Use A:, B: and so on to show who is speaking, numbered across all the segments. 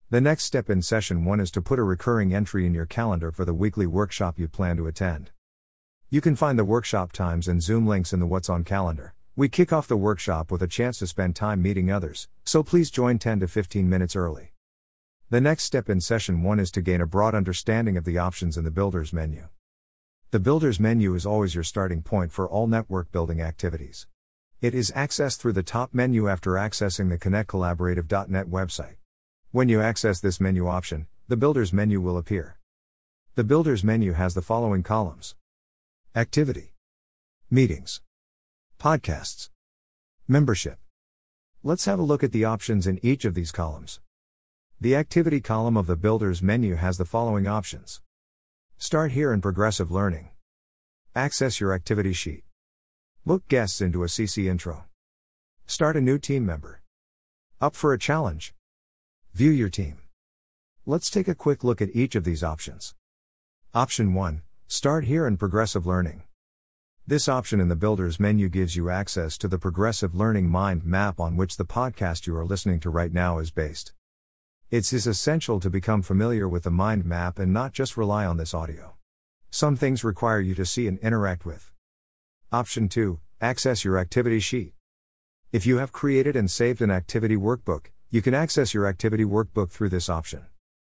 A: The next step in session 1 is to put a recurring entry in your calendar for the weekly workshop you plan to attend. You can find the workshop times and Zoom links in the What's On calendar. We kick off the workshop with a chance to spend time meeting others, so please join 10 to 15 minutes early. The next step in session 1 is to gain a broad understanding of the options in the Builders menu. The Builders menu is always your starting point for all network building activities. It is accessed through the top menu after accessing the connectcollaborative.net website. When you access this menu option, the Builders menu will appear. The Builders menu has the following columns: Activity, Meetings, Podcasts, Membership. Let's have a look at the options in each of these columns. The Activity column of the Builders menu has the following options: Start here and Progressive Learning. Access your activity sheet. Book guests into a CC intro. Start a new team member. Up for a challenge. View your team. Let's take a quick look at each of these options. Option 1, Start here and Progressive Learning. This option in the Builders menu gives you access to the Progressive Learning mind map on which the podcast you are listening to right now is based. It is essential to become familiar with the mind map and not just rely on this audio. Some things require you to see and interact with. Option 2, Access your activity sheet. If you have created and saved an activity workbook, you can access your activity workbook through this option.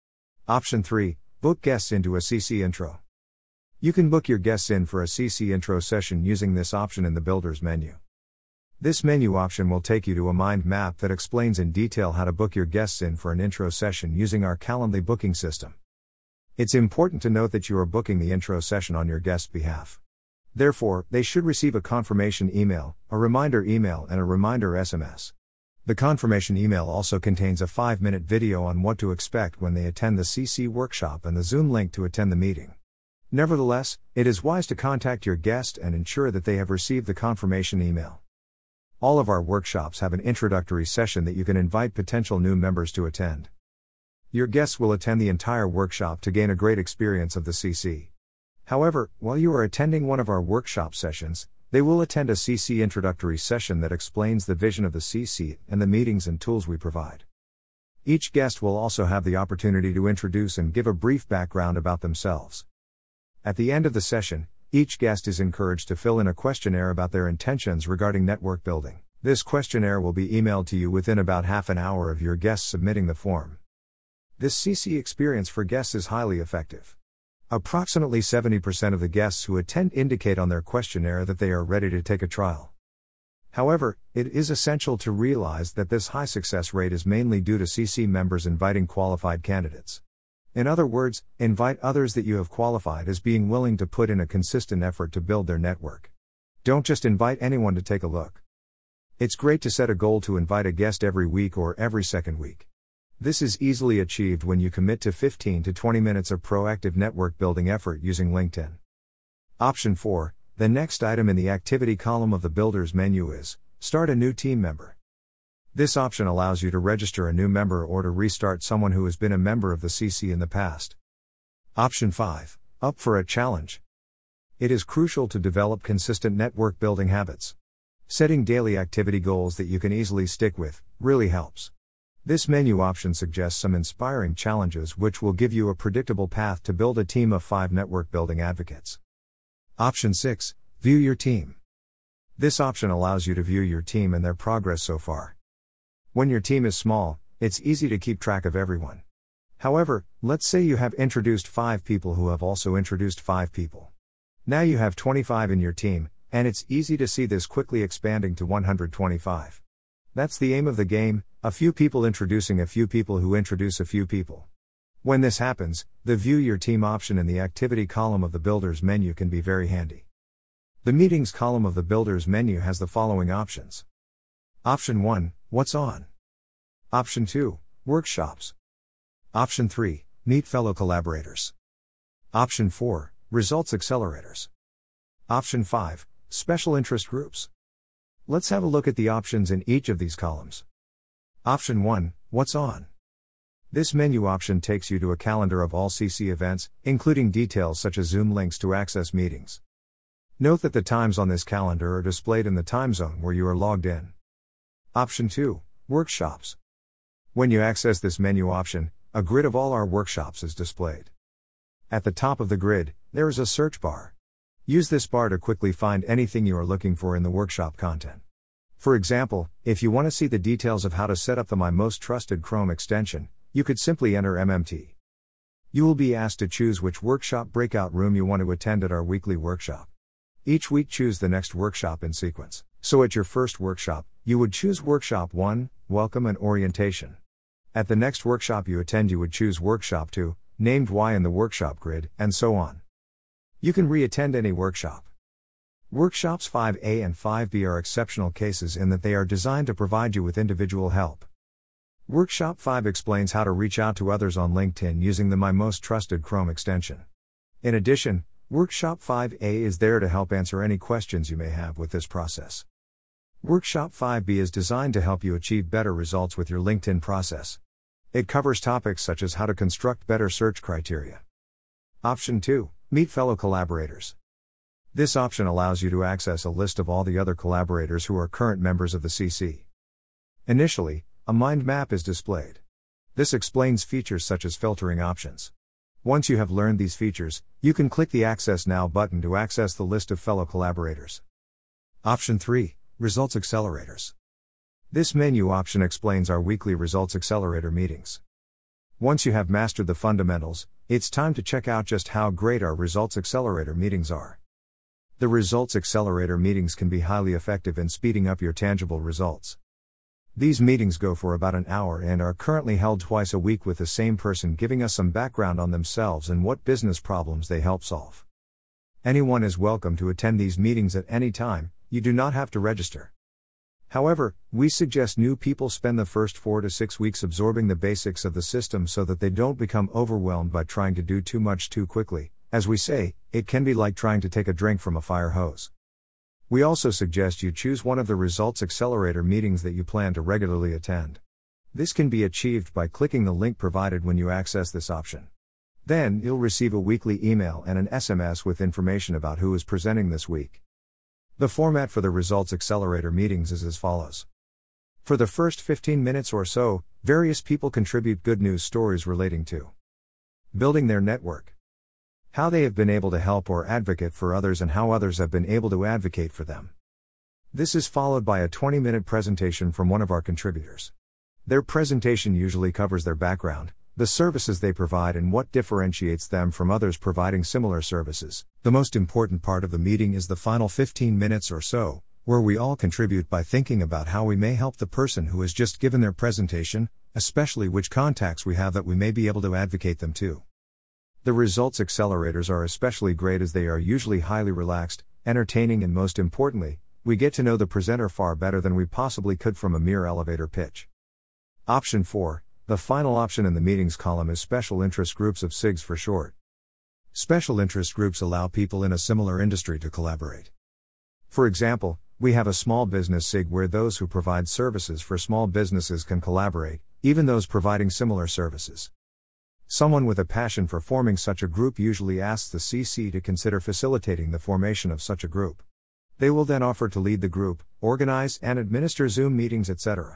A: Option 3, Book guests into a CC intro. You can book your guests in for a CC intro session using this option in the Builders menu. This menu option will take you to a mind map that explains in detail how to book your guests in for an intro session using our Calendly booking system. It's important to note that you are booking the intro session on your guest's behalf. Therefore, they should receive a confirmation email, a reminder email, and a reminder SMS. The confirmation email also contains a 5-minute video on what to expect when they attend the CC workshop and the Zoom link to attend the meeting. Nevertheless, it is wise to contact your guest and ensure that they have received the confirmation email. All of our workshops have an introductory session that you can invite potential new members to attend. Your guests will attend the entire workshop to gain a great experience of the CC. However, while you are attending one of our workshop sessions, they will attend a CC introductory session that explains the vision of the CC and the meetings and tools we provide. Each guest will also have the opportunity to introduce and give a brief background about themselves. At the end of the session, each guest is encouraged to fill in a questionnaire about their intentions regarding network building. This questionnaire will be emailed to you within about half an hour of your guests submitting the form. This CC experience for guests is highly effective. Approximately 70% of the guests who attend indicate on their questionnaire that they are ready to take a trial. However, it is essential to realize that this high success rate is mainly due to CC members inviting qualified candidates. In other words, invite others that you have qualified as being willing to put in a consistent effort to build their network. Don't just invite anyone to take a look. It's great to set a goal to invite a guest every week or every second week. This is easily achieved when you commit to 15 to 20 minutes of proactive network building effort using LinkedIn. Option 4, the next item in the activity column of the Builders menu is Start a new team member. This option allows you to register a new member or to restart someone who has been a member of the CC in the past. Option 5, Up for a challenge. It is crucial to develop consistent network building habits. Setting daily activity goals that you can easily stick with really helps. This menu option suggests some inspiring challenges which will give you a predictable path to build a team of 5 network building advocates. Option 6, View your team. This option allows you to view your team and their progress so far. When your team is small, it's easy to keep track of everyone. However, let's say you have introduced 5 people who have also introduced 5 people. Now you have 25 in your team, and it's easy to see this quickly expanding to 125. That's the aim of the game, a few people introducing a few people who introduce a few people. When this happens, the View Your Team option in the Activity column of the Builders menu can be very handy. The Meetings column of the Builders menu has the following options. Option 1, What's On? Option 2, Workshops. Option 3, Meet fellow collaborators. Option 4, Results accelerators. Option 5, Special interest groups. Let's have a look at the options in each of these columns. Option 1, What's On? This menu option takes you to a calendar of all CC events, including details such as Zoom links to access meetings. Note that the times on this calendar are displayed in the time zone where you are logged in. Option 2, Workshops. When you access this menu option, a grid of all our workshops is displayed. At the top of the grid, there is a search bar. Use this bar to quickly find anything you are looking for in the workshop content. For example, if you want to see the details of how to set up the My Most Trusted Chrome extension, you could simply enter MMT. You will be asked to choose which workshop breakout room you want to attend at our weekly workshop. Each week choose the next workshop in sequence. So at your first workshop, you would choose Workshop 1, Welcome and Orientation. At the next workshop you attend you would choose Workshop 2, named Y in the workshop grid, and so on. You can re-attend any workshop. Workshops 5A and 5B are exceptional cases in that they are designed to provide you with individual help. Workshop 5 explains how to reach out to others on LinkedIn using the My Most Trusted Chrome extension. In addition, Workshop 5A is there to help answer any questions you may have with this process. Workshop 5B is designed to help you achieve better results with your LinkedIn process. It covers topics such as how to construct better search criteria. Option 2, Meet fellow collaborators. This option allows you to access a list of all the other collaborators who are current members of the CC. Initially, a mind map is displayed. This explains features such as filtering options. Once you have learned these features, you can click the Access Now button to access the list of fellow collaborators. Option 3, Results Accelerators. This menu option explains our weekly Results Accelerator meetings. Once you have mastered the fundamentals, it's time to check out just how great our Results Accelerator meetings are. The Results Accelerator meetings can be highly effective in speeding up your tangible results. These meetings go for about an hour and are currently held twice a week with the same person giving us some background on themselves and what business problems they help solve. Anyone is welcome to attend these meetings at any time, you do not have to register. However, we suggest new people spend the first 4 to 6 weeks absorbing the basics of the system so that they don't become overwhelmed by trying to do too much too quickly. As we say, it can be like trying to take a drink from a fire hose. We also suggest you choose one of the Results Accelerator meetings that you plan to regularly attend. This can be achieved by clicking the link provided when you access this option. Then, you'll receive a weekly email and an SMS with information about who is presenting this week. The format for the Results Accelerator meetings is as follows. For the first 15 minutes or so, various people contribute good news stories relating to building their network, how they have been able to help or advocate for others, and how others have been able to advocate for them. This is followed by a 20-minute presentation from one of our contributors. Their presentation usually covers their background, the services they provide, and what differentiates them from others providing similar services. The most important part of the meeting is the final 15 minutes or so, where we all contribute by thinking about how we may help the person who has just given their presentation, especially which contacts we have that we may be able to advocate them to. The Results Accelerators are especially great as they are usually highly relaxed, entertaining, and most importantly, we get to know the presenter far better than we possibly could from a mere elevator pitch. Option 4, the final option in the meetings column, is Special Interest Groups of SIGs for short. Special interest groups allow people in a similar industry to collaborate. For example, we have a small business SIG where those who provide services for small businesses can collaborate, even those providing similar services. Someone with a passion for forming such a group usually asks the CC to consider facilitating the formation of such a group. They will then offer to lead the group, organize and administer Zoom meetings, etc.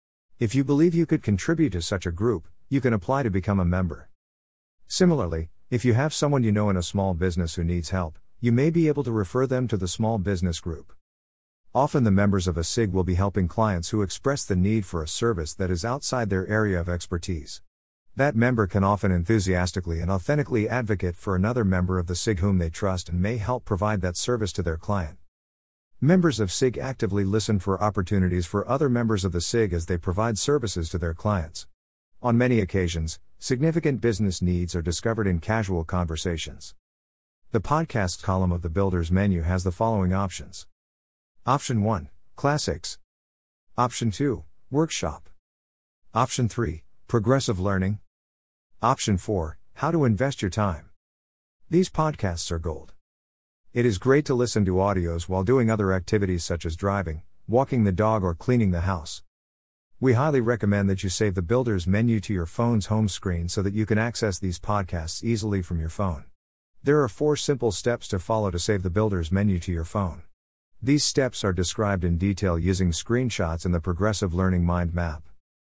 A: If you believe you could contribute to such a group, you can apply to become a member. Similarly, if you have someone you know in a small business who needs help, you may be able to refer them to the small business group. Often the members of a SIG will be helping clients who express the need for a service that is outside their area of expertise. That member can often enthusiastically and authentically advocate for another member of the SIG whom they trust and may help provide that service to their client. Members of SIG actively listen for opportunities for other members of the SIG as they provide services to their clients. On many occasions, significant business needs are discovered in casual conversations. The podcast column of the Builders menu has the following options. Option 1, Classics. Option 2, Workshop. Option 3, Progressive Learning. Option 4, How to Invest Your Time. These podcasts are gold. It is great to listen to audios while doing other activities such as driving, walking the dog, or cleaning the house. We highly recommend that you save the Builders menu to your phone's home screen so that you can access these podcasts easily from your phone. There are 4 simple steps to follow to save the Builders menu to your phone. These steps are described in detail using screenshots in the Progressive Learning Mind Map.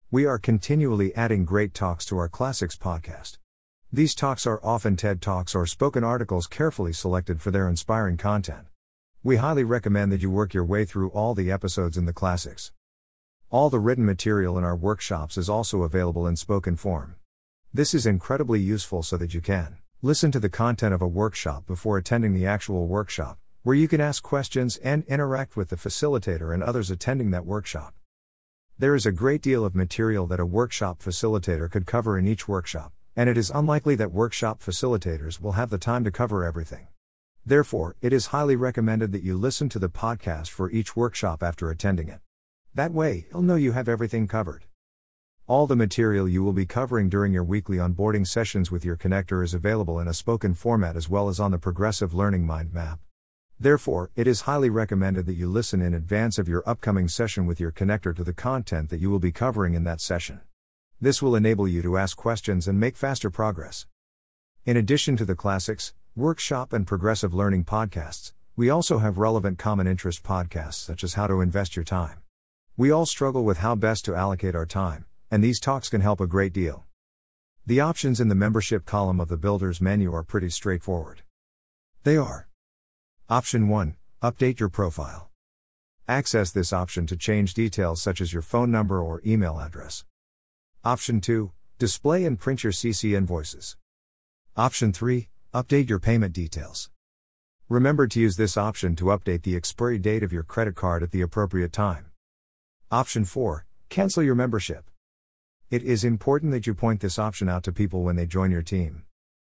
A: We are continually adding great talks to our Classics podcast. These talks are often TED Talks or spoken articles carefully selected for their inspiring content. We highly recommend that you work your way through all the episodes in the Classics. All the written material in our workshops is also available in spoken form. This is incredibly useful so that you can listen to the content of a workshop before attending the actual workshop, where you can ask questions and interact with the facilitator and others attending that workshop. There is a great deal of material that a workshop facilitator could cover in each workshop, and it is unlikely that workshop facilitators will have the time to cover everything. Therefore, it is highly recommended that you listen to the podcast for each workshop after attending it. That way, you'll know you have everything covered. All the material you will be covering during your weekly onboarding sessions with your connector is available in a spoken format as well as on the Progressive Learning Mind Map. Therefore, it is highly recommended that you listen in advance of your upcoming session with your connector to the content that you will be covering in that session. This will enable you to ask questions and make faster progress. In addition to the Classics, Workshop and Progressive Learning podcasts, we also have relevant common interest podcasts such as How to Invest Your Time. We all struggle with how best to allocate our time, and these talks can help a great deal. The options in the membership column of the Builder's menu are pretty straightforward. They are: Option 1, update your profile. Access this option to change details such as your phone number or email address. Option 2, display and print your CC invoices. Option 3, update your payment details. Remember to use this option to update the expiry date of your credit card at the appropriate time. Option 4, cancel your membership. It is important that you point this option out to people when they join your team.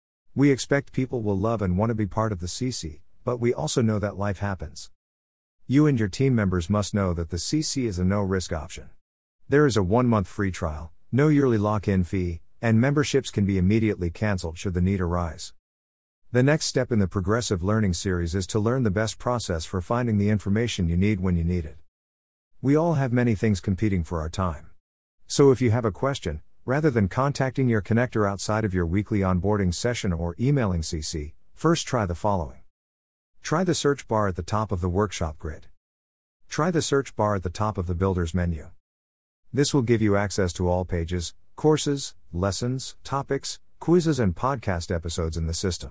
A: We expect people will love and want to be part of the CC, but we also know that life happens. You and your team members must know that the CC is a no-risk option. There is a 1-month free trial, no yearly lock-in fee, and memberships can be immediately cancelled should the need arise. The next step in the Progressive Learning series is to learn the best process for finding the information you need when you need it. We all have many things competing for our time. So if you have a question, rather than contacting your connector outside of your weekly onboarding session or emailing CC, first try the following. Try the search bar at the top of the workshop grid. Try the search bar at the top of the Builder's menu. This will give you access to all pages, courses, lessons, topics, quizzes and podcast episodes in the system.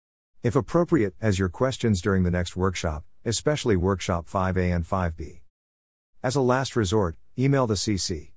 A: If appropriate, as your questions during the next workshop, especially Workshop 5A and 5B. As a last resort, email the CC.